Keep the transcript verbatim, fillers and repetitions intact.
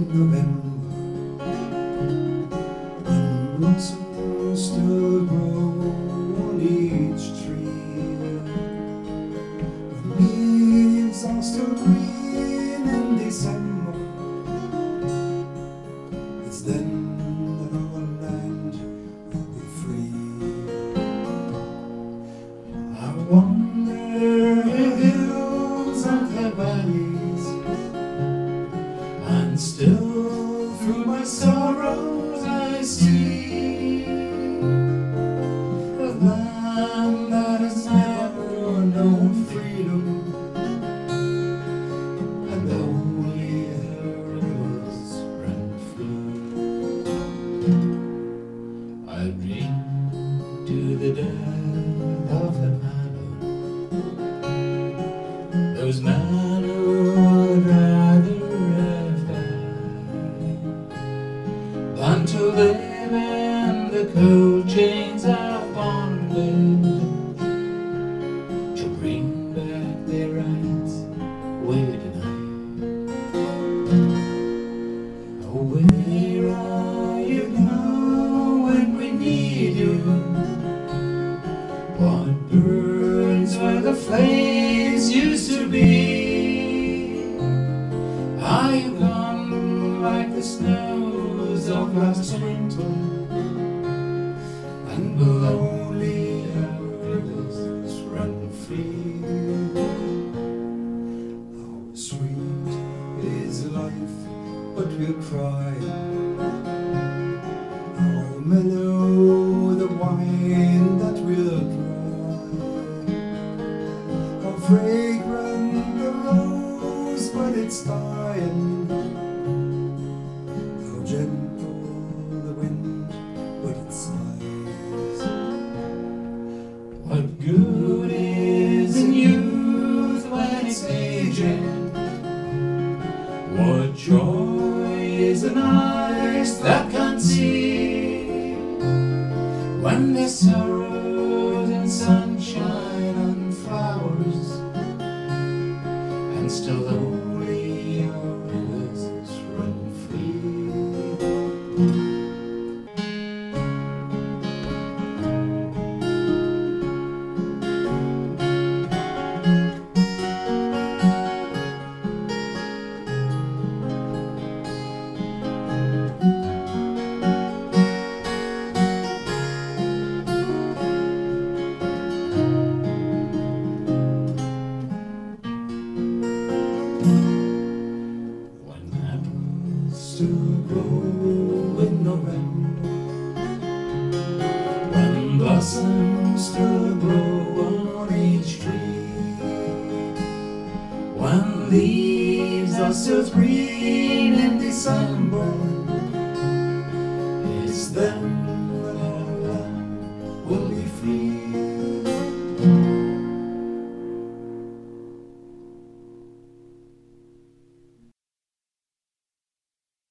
November, when blossoms still grow on each tree, when leaves are still green in December, it's then that our land will be free. I wander the hills and the valleys, and still through my sorrows I see a land that has never known freedom, and only her rivers run free. I dream to the death of the man, those men who would rather than to live in the cold chains of bondage, to bring back their rights we deny. Oh, where are you now when we need you? What burns where the flames used to be? Are you gone like the snows of last winter, and will only our rivers run free? How sweet is life, but we'll cry. How mellow the wine that we'll dry. How fragrant the rose, but it's dying. Gentle the wind, but it sighs. What good is in youth when it's aging? What joy is in eyes that can't see? When there's sorrows and sunshine and flowers, and still only our rivers run free. Still grow in November, when blossoms still grow on each tree, when leaves are still green in December, it's then